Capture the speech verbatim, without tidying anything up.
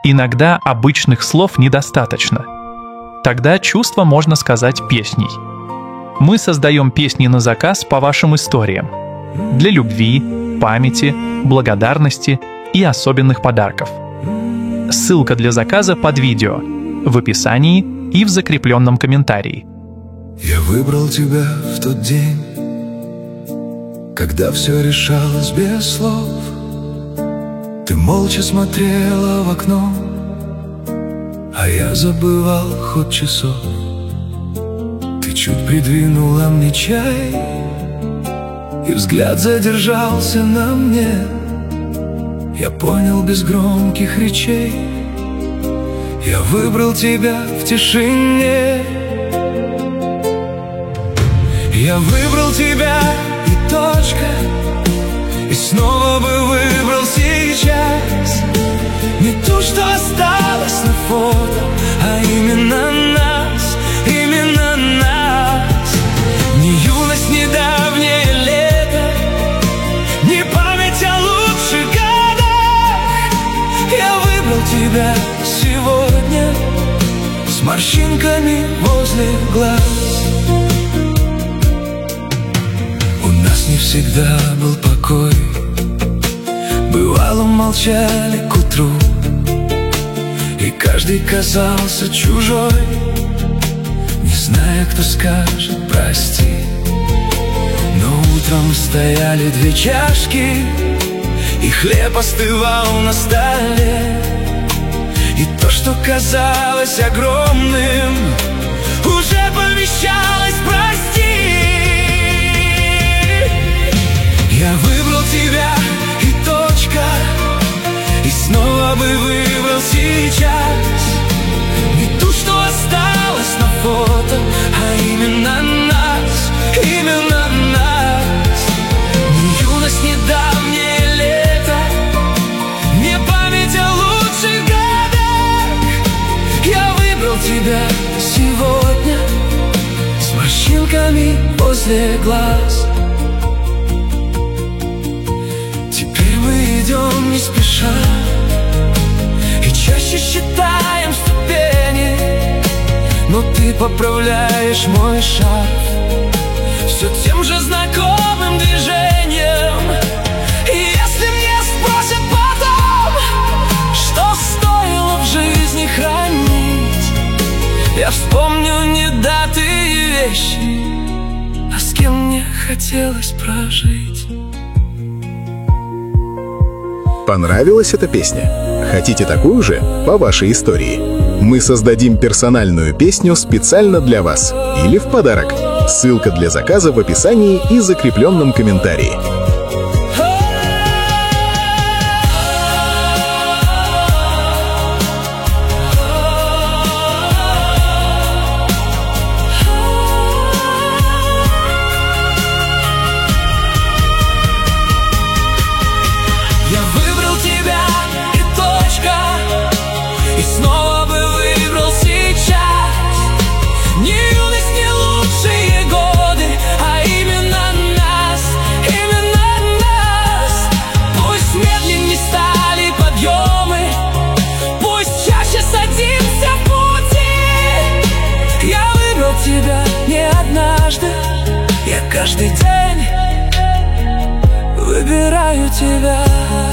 Иногда обычных слов недостаточно. Тогда чувства можно сказать песней. Мы создаем песни на заказ по вашим историям. Для любви, памяти, благодарности и особенных подарков. Ссылка для заказа под видео, в описании и в закрепленном комментарии. Я выбрал тебя в тот день, когда все решалось без слов. Ты молча смотрела в окно, а я забывал ход часов. Ты чуть придвинула мне чай, и взгляд задержался на мне. Я понял без громких речей, я выбрал тебя в тишине. Я выбрал тебя и точка, и снова бы выбрал сейчас не то, что осталось на фото, а именно нас, именно нас. Не юность, не давнее лето, не память о лучших годах. Я выбрал тебя сегодня с морщинками возле глаз. У нас не всегда был покой, бывало молчали к утру, и каждый казался чужой, не зная, кто скажет прости. Но утром стояли две чашки, и хлеб остывал на столе, и то, что казалось огромным, уже помещалось прости. Я выбрал тебя и точка, и снова бы выбрал сейчас не ту, что осталось на фото, а именно нас, именно нас. Не юность, не давнее лето, не память о лучших годах. Я выбрал тебя сегодня с морщинками возле глаз. Идем не спеша и чаще считаем ступени, но ты поправляешь мой шаг все тем же знакомым движением. И если мне спросят потом, что стоило в жизни хранить, я вспомню не даты и вещи, а с кем мне хотелось прожить. Понравилась эта песня? Хотите такую же по вашей истории? Мы создадим персональную песню специально для вас или в подарок. Ссылка для заказа в описании и закрепленном комментарии. Тебя не однажды, я каждый день выбираю тебя.